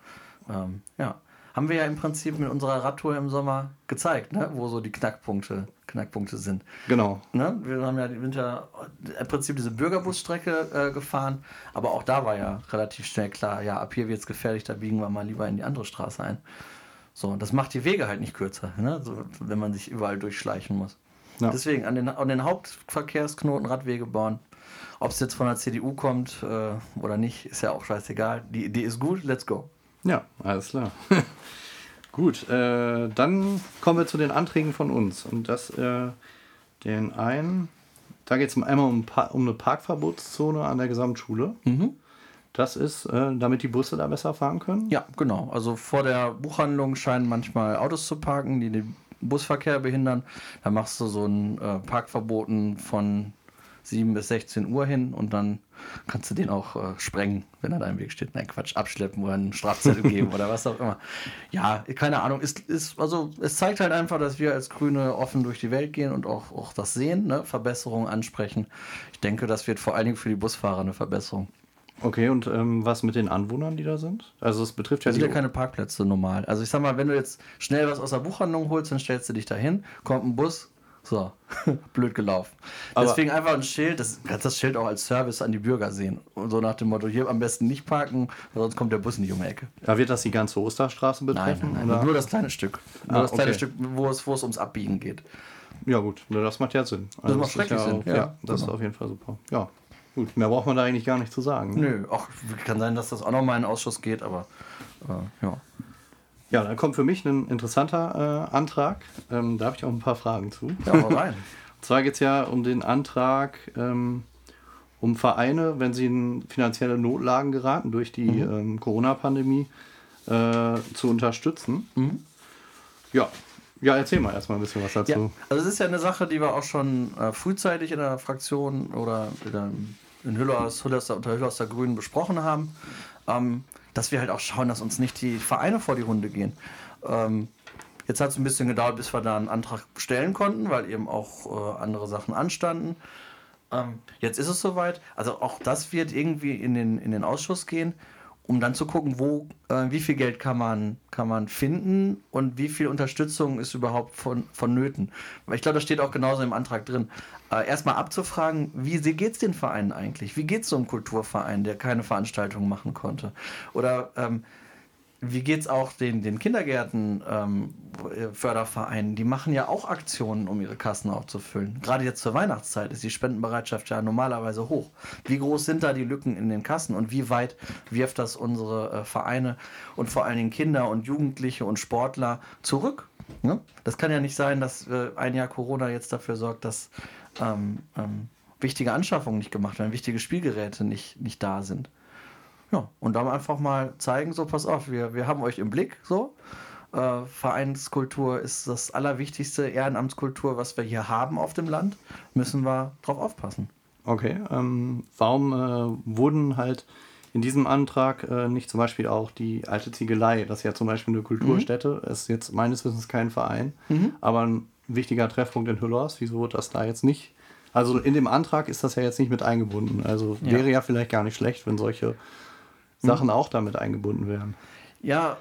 Haben wir ja im Prinzip mit unserer Radtour im Sommer gezeigt, ne? Wo so die Knackpunkte sind. Genau. Ne? Wir sind ja im Prinzip diese Bürgerbusstrecke gefahren, aber auch da war ja relativ schnell klar, ja, ab hier wird es gefährlich, da biegen wir mal lieber in die andere Straße ein. So, das macht die Wege halt nicht kürzer, ne? So, wenn man sich überall durchschleichen muss. Ja. Deswegen an den Hauptverkehrsknoten Radwege bauen. Ob es jetzt von der CDU kommt oder nicht, ist ja auch scheißegal. Die Idee ist gut, let's go. Ja, alles klar. Gut, dann kommen wir zu den Anträgen von uns. Und das, den einen, da geht es einmal um eine Parkverbotszone an der Gesamtschule. Das ist, damit die Busse da besser fahren können? Ja, genau. Also vor der Buchhandlung scheinen manchmal Autos zu parken, die den Busverkehr behindern. Da machst du so ein Parkverboten von 7 bis 16 Uhr hin und dann kannst du den auch sprengen, wenn er da im Weg steht. Nein, Quatsch, abschleppen oder einen Strafzettel geben oder was auch immer. Ja, keine Ahnung. Also es zeigt halt einfach, dass wir als Grüne offen durch die Welt gehen und auch das sehen, ne? Verbesserungen ansprechen. Ich denke, das wird vor allen Dingen für die Busfahrer eine Verbesserung. Okay, und was mit den Anwohnern, die da sind? Also es betrifft ja sind ja keine Parkplätze normal. Also ich sag mal, wenn du jetzt schnell was aus der Buchhandlung holst, dann stellst du dich da hin, kommt ein Bus, so, blöd gelaufen. Aber deswegen einfach ein Schild, kannst das Schild auch als Service an die Bürger sehen. Und so nach dem Motto, hier am besten nicht parken, sonst kommt der Bus nicht um die Ecke. Ja, wird das die ganze Osterstraße betreffen? Nein, oder? Nur das kleine Stück. Nur das kleine Stück, wo es ums Abbiegen geht. Ja gut, das macht ja Sinn. Also das macht schrecklich Sinn. Ja, das ist auf jeden Fall super. Ja. Gut, mehr braucht man da eigentlich gar nicht zu sagen. Nö, auch kann sein, dass das auch nochmal in den Ausschuss geht, aber ja. Ja, dann kommt für mich ein interessanter Antrag. Da habe ich auch ein paar Fragen zu. Ja, mal rein. Und zwar geht es ja um den Antrag, um Vereine, wenn sie in finanzielle Notlagen geraten durch die Corona-Pandemie, zu unterstützen. Ja, erzähl mal erstmal ein bisschen was dazu. Ja, also es ist ja eine Sache, die wir auch schon frühzeitig in der Fraktion oder in unter Hüllers der Grünen besprochen haben, dass wir halt auch schauen, dass uns nicht die Vereine vor die Hunde gehen. Jetzt hat es ein bisschen gedauert, bis wir da einen Antrag stellen konnten, weil eben auch andere Sachen anstanden. Jetzt ist es soweit. Also auch das wird irgendwie in den Ausschuss gehen, um dann zu gucken, wie viel Geld kann man finden und wie viel Unterstützung ist überhaupt vonnöten. Weil ich glaube, das steht auch genauso im Antrag drin. Erstmal abzufragen, wie geht es den Vereinen eigentlich? Wie geht es so einem Kulturverein, der keine Veranstaltung machen konnte? Oder wie geht es auch den Kindergärten, Fördervereinen? Die machen ja auch Aktionen, um ihre Kassen aufzufüllen. Gerade jetzt zur Weihnachtszeit ist die Spendenbereitschaft ja normalerweise hoch. Wie groß sind da die Lücken in den Kassen und wie weit wirft das unsere Vereine und vor allen Dingen Kinder und Jugendliche und Sportler zurück? Ne? Das kann ja nicht sein, dass ein Jahr Corona jetzt dafür sorgt, dass wichtige Anschaffungen nicht gemacht werden, wichtige Spielgeräte nicht da sind. Ja, und dann einfach mal zeigen, so pass auf, wir haben euch im Blick, so. Vereinskultur ist das Allerwichtigste, Ehrenamtskultur, was wir hier haben auf dem Land, müssen wir drauf aufpassen. Okay, warum wurden halt in diesem Antrag nicht zum Beispiel auch die alte Ziegelei, das ist ja zum Beispiel eine Kulturstätte, ist jetzt meines Wissens kein Verein, aber wichtiger Treffpunkt in Hüllhorst. Wieso wird das da jetzt nicht? Also in dem Antrag ist das ja jetzt nicht mit eingebunden. Also wäre ja vielleicht gar nicht schlecht, wenn solche Sachen auch damit eingebunden wären. Ja,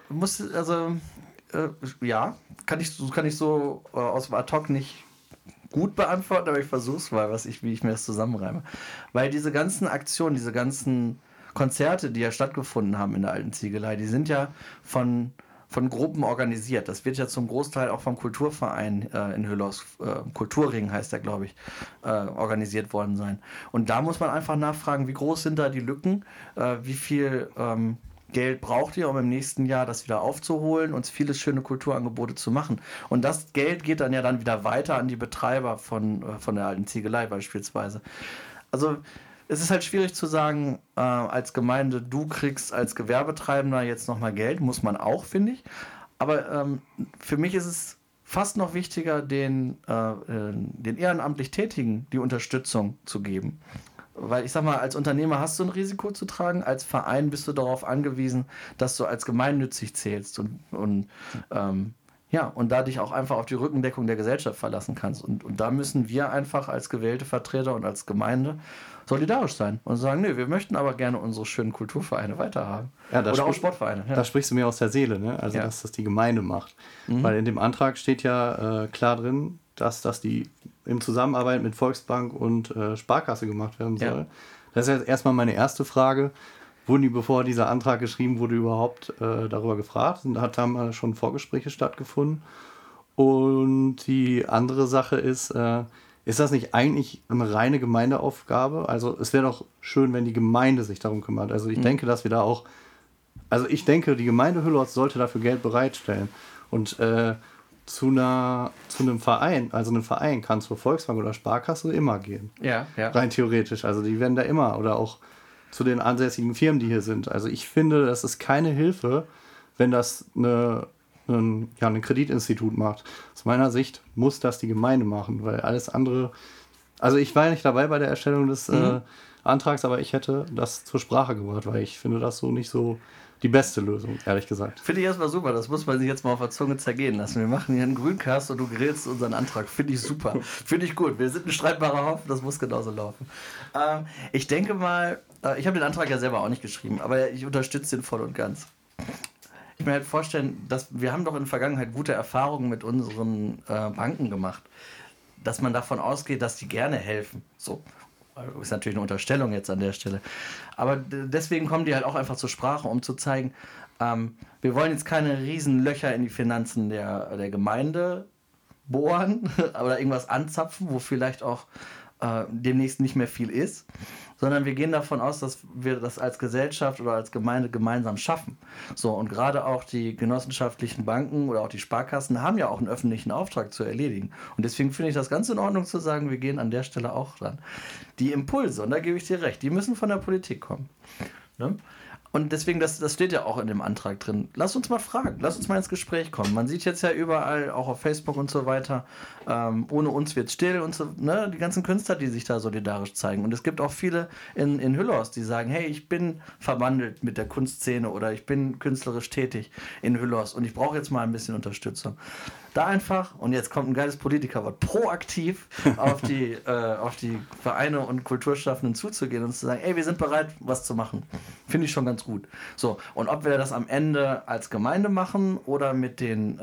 kann ich so aus dem Ad-Hoc nicht gut beantworten, aber ich versuche es mal, wie ich mir das zusammenreime. Weil diese ganzen Aktionen, diese ganzen Konzerte, die ja stattgefunden haben in der alten Ziegelei, die sind ja von Gruppen organisiert. Das wird ja zum Großteil auch vom Kulturverein in Hüllhorst, Kulturring heißt der, glaube ich, organisiert worden sein. Und da muss man einfach nachfragen, wie groß sind da die Lücken, wie viel Geld braucht ihr, um im nächsten Jahr das wieder aufzuholen und viele schöne Kulturangebote zu machen. Und das Geld geht dann ja dann wieder weiter an die Betreiber von der alten Ziegelei beispielsweise. Also es ist halt schwierig zu sagen, als Gemeinde, du kriegst als Gewerbetreibender jetzt nochmal Geld, muss man auch, finde ich. Aber für mich ist es fast noch wichtiger, den ehrenamtlich Tätigen die Unterstützung zu geben. Weil ich sag mal, als Unternehmer hast du ein Risiko zu tragen, als Verein bist du darauf angewiesen, dass du als gemeinnützig zählst und da dich auch einfach auf die Rückendeckung der Gesellschaft verlassen kannst. Und da müssen wir einfach als gewählte Vertreter und als Gemeinde solidarisch sein und sagen, nee, wir möchten aber gerne unsere schönen Kulturvereine weiterhaben. Ja, oder auch Sportvereine. Ja. Da sprichst du mir aus der Seele, ne? Also, dass das die Gemeinde macht. Weil in dem Antrag steht ja klar drin, dass das die in Zusammenarbeit mit Volksbank und Sparkasse gemacht werden soll. Ja. Das ist jetzt erstmal meine erste Frage. Wurden die, bevor dieser Antrag geschrieben wurde, überhaupt darüber gefragt? Haben schon Vorgespräche stattgefunden? Und die andere Sache ist das nicht eigentlich eine reine Gemeindeaufgabe? Also es wäre doch schön, wenn die Gemeinde sich darum kümmert. Also ich denke, dass wir da auch, die Gemeinde Hüllhorst sollte dafür Geld bereitstellen. Und zu einem Verein, also ein Verein kann zur Volksbank oder Sparkasse immer gehen. Ja. Rein theoretisch. Also die werden da immer, oder auch zu den ansässigen Firmen, die hier sind. Also ich finde, das ist keine Hilfe, wenn das ein Kreditinstitut macht. Aus meiner Sicht muss das die Gemeinde machen, weil alles andere... Also ich war ja nicht dabei bei der Erstellung des Antrags, aber ich hätte das zur Sprache gebracht, weil ich finde das so nicht so die beste Lösung, ehrlich gesagt. Finde ich erstmal super, das muss man sich jetzt mal auf der Zunge zergehen lassen. Wir machen hier einen Grüncast und du grillst unseren Antrag. Finde ich super. Finde ich gut. Wir sind ein streitbarer Haufen, das muss genauso laufen. Ich denke mal, ich habe den Antrag ja selber auch nicht geschrieben, aber ich unterstütze den voll und ganz. Ich mir halt vorstellen, dass wir haben doch in der Vergangenheit gute Erfahrungen mit unseren Banken gemacht, dass man davon ausgeht, dass die gerne helfen. So. Ist natürlich eine Unterstellung jetzt an der Stelle. Aber deswegen kommen die halt auch einfach zur Sprache, um zu zeigen, wir wollen jetzt keine riesen Löcher in die Finanzen der Gemeinde bohren oder irgendwas anzapfen, wo vielleicht auch demnächst nicht mehr viel ist, sondern wir gehen davon aus, dass wir das als Gesellschaft oder als Gemeinde gemeinsam schaffen. So, und gerade auch die genossenschaftlichen Banken oder auch die Sparkassen haben ja auch einen öffentlichen Auftrag zu erledigen. Und deswegen finde ich das ganz in Ordnung zu sagen, wir gehen an der Stelle auch ran. Die Impulse, und da gebe ich dir recht, die müssen von der Politik kommen. Ne? Und deswegen, das steht ja auch in dem Antrag drin. Lass uns mal fragen, lass uns mal ins Gespräch kommen. Man sieht jetzt ja überall, auch auf Facebook und so weiter, ohne uns wird's still und so, ne? Die ganzen Künstler, die sich da solidarisch zeigen. Und es gibt auch viele in Hüllhorst, die sagen, hey, ich bin verwandelt mit der Kunstszene oder ich bin künstlerisch tätig in Hüllhorst und ich brauche jetzt mal ein bisschen Unterstützung. Da einfach, und jetzt kommt ein geiles Politikerwort, proaktiv auf die Vereine und Kulturschaffenden zuzugehen und zu sagen, ey, wir sind bereit, was zu machen. Finde ich schon ganz gut. So, und ob wir das am Ende als Gemeinde machen oder mit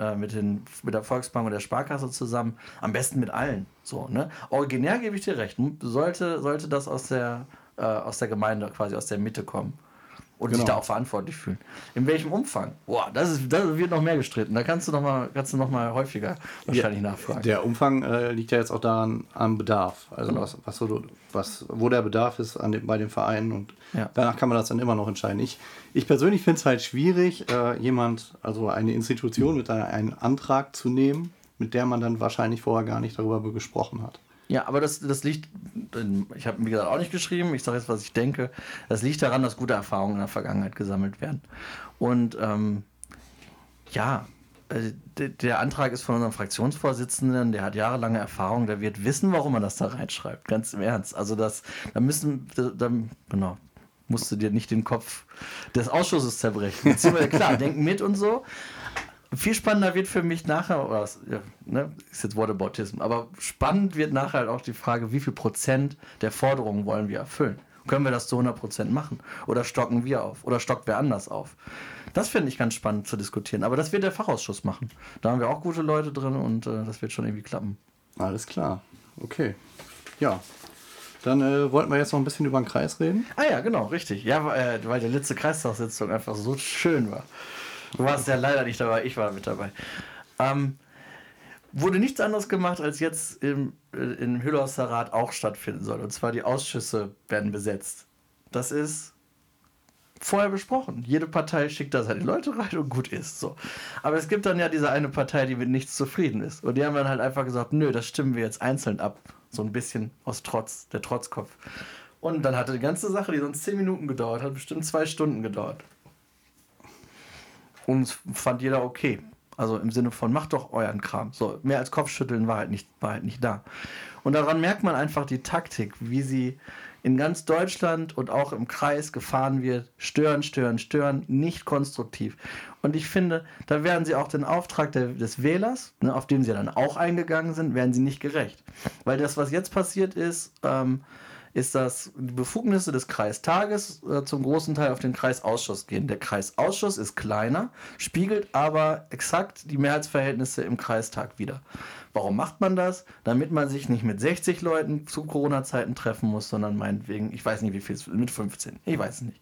der Volksbank und der Sparkasse zusammen, am besten mit allen. So, ne? Originär gebe ich dir recht. Sollte das aus der Gemeinde, quasi aus der Mitte kommen. Und sich da auch verantwortlich fühlen. In welchem Umfang? Boah, das wird noch mehr gestritten. Da kannst du noch mal häufiger wahrscheinlich nachfragen. Der Umfang liegt ja jetzt auch daran am Bedarf. Also genau. Wo der Bedarf ist bei den Vereinen und danach kann man das dann immer noch entscheiden. Ich persönlich finde es halt schwierig, eine Institution mit einen Antrag zu nehmen, mit der man dann wahrscheinlich vorher gar nicht darüber gesprochen hat. Ja, aber das liegt, ich habe, wie gesagt, auch nicht geschrieben, ich sage jetzt, was ich denke, das liegt daran, dass gute Erfahrungen in der Vergangenheit gesammelt werden. Und der Antrag ist von unserem Fraktionsvorsitzenden, der hat jahrelange Erfahrung, der wird wissen, warum er das da reinschreibt, ganz im Ernst. Also musst du dir nicht den Kopf des Ausschusses zerbrechen. Klar, denken mit und so. Viel spannender wird für mich nachher, ist jetzt Whataboutism, aber spannend wird nachher halt auch die Frage, wie viel Prozent der Forderungen wollen wir erfüllen? Können wir das zu 100% machen? Oder stocken wir auf? Oder stockt wer anders auf? Das finde ich ganz spannend zu diskutieren. Aber das wird der Fachausschuss machen. Da haben wir auch gute Leute drin und das wird schon irgendwie klappen. Alles klar. Okay. Ja. Dann wollten wir jetzt noch ein bisschen über den Kreis reden. Ah ja, genau, richtig. Ja, weil die letzte Kreistagssitzung einfach so schön war. Du warst ja leider nicht dabei, ich war mit dabei. Wurde nichts anderes gemacht, als jetzt im Hüllhauser Rat auch stattfinden soll. Und zwar die Ausschüsse werden besetzt. Das ist vorher besprochen. Jede Partei schickt da seine Leute rein und gut ist. So. Aber es gibt dann ja diese eine Partei, die mit nichts zufrieden ist. Und die haben dann halt einfach gesagt, nö, das stimmen wir jetzt einzeln ab. So ein bisschen aus Trotz, der Trotzkopf. Und dann hatte die ganze Sache, die sonst 10 Minuten gedauert hat, bestimmt 2 Stunden gedauert. Und es fand jeder okay. Also im Sinne von, macht doch euren Kram. So, mehr als Kopfschütteln war halt nicht da. Und daran merkt man einfach die Taktik, wie sie in ganz Deutschland und auch im Kreis gefahren wird. Stören, stören, stören, nicht konstruktiv. Und ich finde, da werden sie auch den Auftrag des Wählers, auf den sie dann auch eingegangen sind, werden sie nicht gerecht. Weil das, was jetzt passiert ist, ist, dass die Befugnisse des Kreistages zum großen Teil auf den Kreisausschuss gehen. Der Kreisausschuss ist kleiner, spiegelt aber exakt die Mehrheitsverhältnisse im Kreistag wider. Warum macht man das? Damit man sich nicht mit 60 Leuten zu Corona-Zeiten treffen muss, sondern meinetwegen, ich weiß nicht wie viel, mit 15, ich weiß es nicht.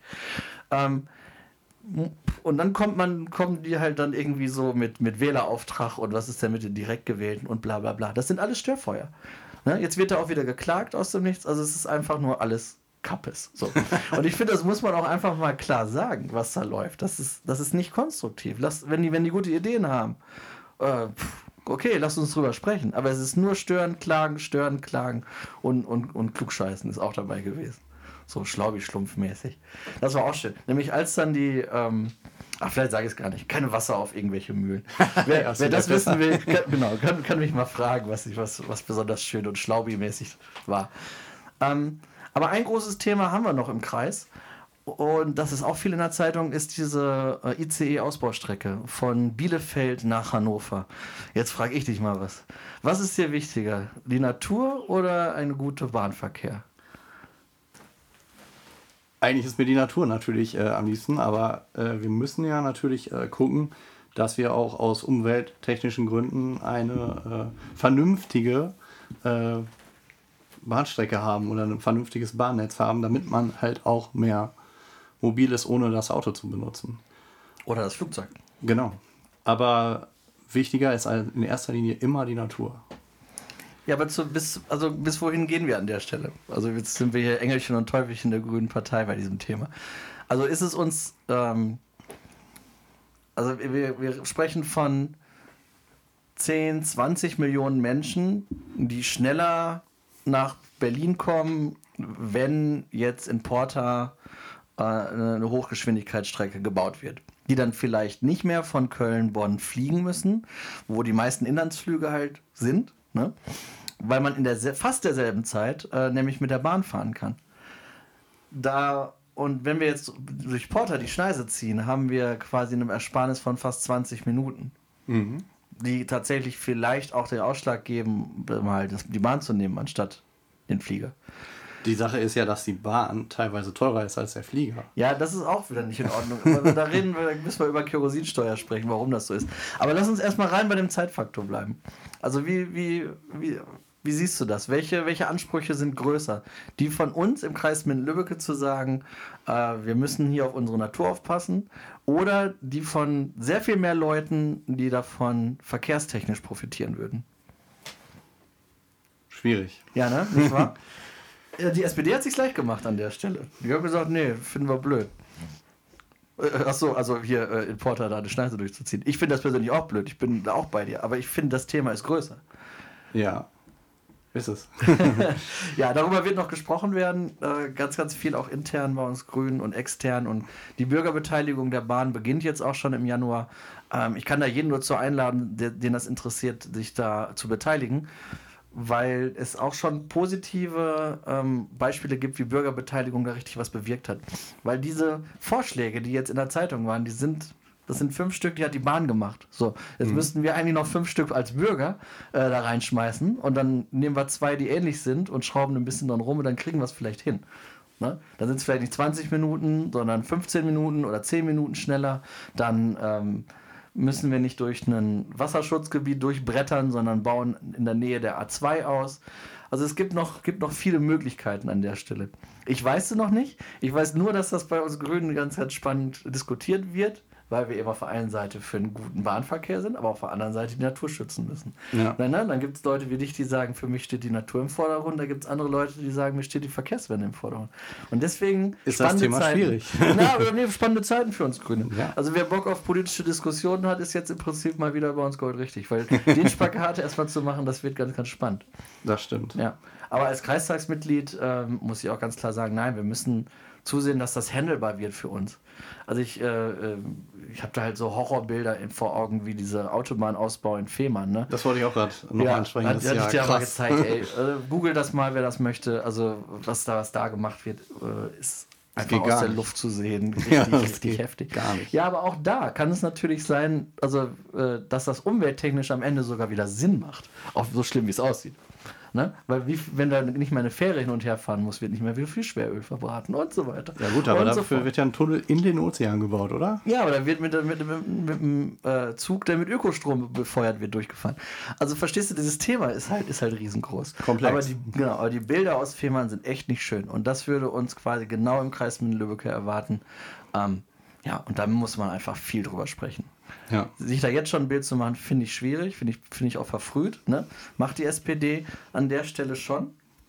Und dann kommen die halt dann irgendwie so mit Wählerauftrag und was ist denn mit den direkt gewählten und bla bla bla. Das sind alles Störfeuer. Ne? Jetzt wird da auch wieder geklagt aus dem Nichts, also es ist einfach nur alles Kappes. So. Und ich finde, das muss man auch einfach mal klar sagen, was da läuft. Das ist nicht konstruktiv. Wenn die gute Ideen haben, okay, lasst uns drüber sprechen. Aber es ist nur stören, klagen und klugscheißen ist auch dabei gewesen. So schlaubi-schlumpfmäßig. Das war auch schön. Nämlich als dann die, vielleicht sage ich es gar nicht, keine Wasser auf irgendwelche Mühlen. Wer das wissen will, kann mich mal fragen, was besonders schön und schlaubi-mäßig war. Aber ein großes Thema haben wir noch im Kreis. Und das ist auch viel in der Zeitung, ist diese ICE-Ausbaustrecke von Bielefeld nach Hannover. Jetzt frage ich dich mal was. Was ist dir wichtiger, die Natur oder ein guter Bahnverkehr? Eigentlich ist mir die Natur natürlich am liebsten, aber wir müssen ja natürlich gucken, dass wir auch aus umwelttechnischen Gründen eine vernünftige Bahnstrecke haben oder ein vernünftiges Bahnnetz haben, damit man halt auch mehr mobil ist, ohne das Auto zu benutzen. Oder das Flugzeug. Genau. Aber wichtiger ist in erster Linie immer die Natur. Ja, aber bis wohin gehen wir an der Stelle? Also jetzt sind wir hier Engelchen und Teufelchen der Grünen Partei bei diesem Thema. Also ist es uns, wir sprechen von 10, 20 Millionen Menschen, die schneller nach Berlin kommen, wenn jetzt in Porta eine Hochgeschwindigkeitsstrecke gebaut wird. Die dann vielleicht nicht mehr von Köln-Bonn fliegen müssen, wo die meisten Inlandsflüge halt sind, ne? Weil man in fast derselben Zeit nämlich mit der Bahn fahren kann. Und wenn wir jetzt durch Porta die Schneise ziehen, haben wir quasi eine Ersparnis von fast 20 Minuten. Mhm. Die tatsächlich vielleicht auch den Ausschlag geben, mal die Bahn zu nehmen, anstatt den Flieger. Die Sache ist ja, dass die Bahn teilweise teurer ist als der Flieger. Ja, das ist auch wieder nicht in Ordnung. Da müssen wir über Kerosinsteuer sprechen, warum das so ist. Aber lass uns erstmal rein bei dem Zeitfaktor bleiben. Also wie siehst du das? Welche Ansprüche sind größer? Die von uns im Kreis Minden-Lübbecke zu sagen, wir müssen hier auf unsere Natur aufpassen, oder die von sehr viel mehr Leuten, die davon verkehrstechnisch profitieren würden? Schwierig. Ja, ne? Nicht wahr? Die SPD hat sich leicht gemacht an der Stelle. Die haben gesagt, nee, finden wir blöd. Achso, also hier in Porta da eine Schneise durchzuziehen. Ich finde das persönlich auch blöd, ich bin da auch bei dir, aber ich finde, das Thema ist größer. Ja, ist es. Ja, darüber wird noch gesprochen werden, ganz, ganz viel auch intern bei uns Grünen und extern, und die Bürgerbeteiligung der Bahn beginnt jetzt auch schon im Januar. Ich kann da jeden nur zu einladen, den das interessiert, sich da zu beteiligen, weil es auch schon positive Beispiele gibt, wie Bürgerbeteiligung da richtig was bewirkt hat. Weil diese Vorschläge, die jetzt in der Zeitung waren, die sind Das sind 5 Stück, die hat die Bahn gemacht. So, jetzt müssten wir eigentlich noch 5 Stück als Bürger da reinschmeißen und dann nehmen wir 2, die ähnlich sind und schrauben ein bisschen dann rum und dann kriegen wir es vielleicht hin. Ne? Dann sind es vielleicht nicht 20 Minuten, sondern 15 Minuten oder 10 Minuten schneller. Dann müssen wir nicht durch ein Wasserschutzgebiet durchbrettern, sondern bauen in der Nähe der A2 aus. Also es gibt noch viele Möglichkeiten an der Stelle. Ich weiß es noch nicht. Ich weiß nur, dass das bei uns Grünen ganz spannend diskutiert wird, weil wir eben auf der einen Seite für einen guten Bahnverkehr sind, aber auf der anderen Seite die Natur schützen müssen. Ja. Dann gibt es Leute wie dich, die sagen, für mich steht die Natur im Vordergrund. Da gibt es andere Leute, die sagen, mir steht die Verkehrswende im Vordergrund. Und deswegen ist das Thema Zeiten. Schwierig. Spannende Zeiten für uns Grüne. Ja. Also wer Bock auf politische Diskussionen hat, ist jetzt im Prinzip mal wieder bei uns goldrichtig. Weil den Spagat erstmal zu machen, das wird ganz, ganz spannend. Das stimmt. Ja. Aber als Kreistagsmitglied muss ich auch ganz klar sagen, nein, wir müssen zusehen, dass das handelbar wird für uns. Also ich habe da halt so Horrorbilder vor Augen, wie dieser Autobahnausbau in Fehmarn. Ne? Das wollte ich auch gerade noch ansprechen. Das hat ich dir mal gezeigt. Ey. Google das mal, wer das möchte. Also was da gemacht wird, ist einfach aus der Luft zu sehen. Richtig heftig. Gar nicht. Ja, aber auch da kann es natürlich sein, also dass das umwelttechnisch am Ende sogar wieder Sinn macht. Auch so schlimm, wie es aussieht. Ne? Weil wenn da nicht mehr eine Fähre hin und her fahren muss, wird nicht mehr viel Schweröl verbraten und so weiter. Ja gut, aber dafür wird ja ein Tunnel in den Ozean gebaut, oder? Ja, aber da wird mit einem Zug, der mit Ökostrom befeuert wird, durchgefahren. Also verstehst du, dieses Thema ist halt riesengroß. Komplex. Aber die Bilder aus Fehmarn sind echt nicht schön. Und das würde uns quasi genau im Kreis Minden-Lübbecke erwarten. Ja, und da muss man einfach viel drüber sprechen. Ja. Sich da jetzt schon ein Bild zu machen, finde ich schwierig, finde ich auch verfrüht. Ne? Macht die SPD an der Stelle schon.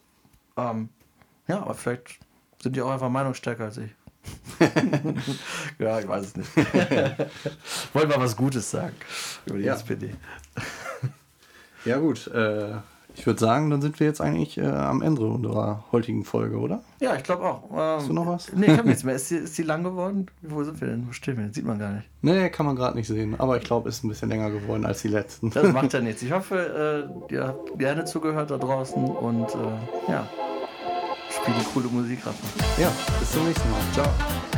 Ja, aber vielleicht sind die auch einfach meinungsstärker als ich. Ja, ich weiß es nicht. Wollen wir was Gutes sagen über die SPD. Ja gut, ich würde sagen, dann sind wir jetzt eigentlich am Ende unserer heutigen Folge, oder? Ja, ich glaube auch. Hast du noch was? Nee, ich habe nichts mehr. Ist die lang geworden? Wo sind wir denn? Wo stehen wir? Sieht man gar nicht. Nee, kann man gerade nicht sehen. Aber ich glaube, es ist ein bisschen länger geworden als die letzten. Das macht ja nichts. Ich hoffe, ihr habt gerne zugehört da draußen und spielt coole Musik. Ja, bis zum nächsten Mal. Ciao.